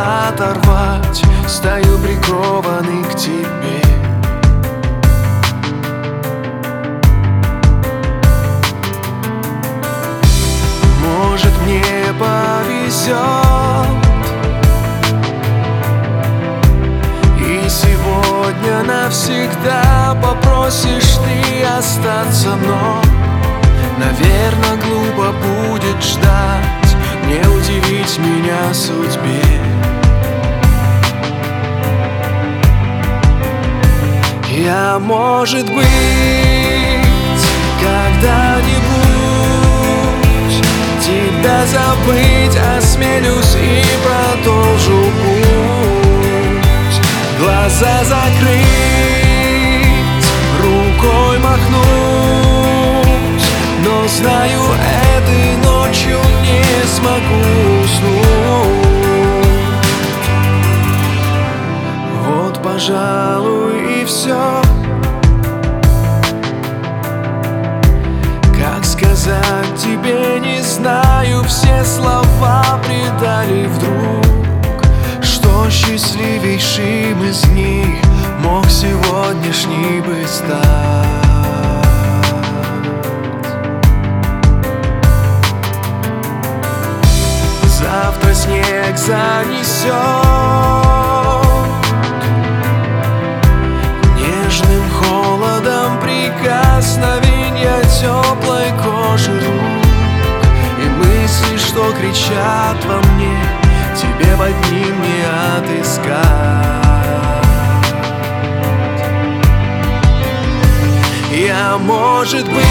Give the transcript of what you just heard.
оторвать. Стою прикованный к тебе. Может, мне повезет, и сегодня навсегда попросишь ты остаться, но, наверное, глупо будет ждать, не удивить меня судьбе. Я, может быть, когда-нибудь тебя забыть осмелюсь и продолжу путь. Глаза закрыть, рукой махнуть, но знаю, этой ночью не смогу уснуть. Вот, пожалуй, и все. Как сказать тебе, не знаю, все слова предали вдруг. Что счастливейшим из них мог сегодняшний бы стать? Завтра снег занесет нежным холодом прикосновенья теплой кожи рук, и мысли, что кричат во мне, тебе под ним не отыскать. Я, может быть,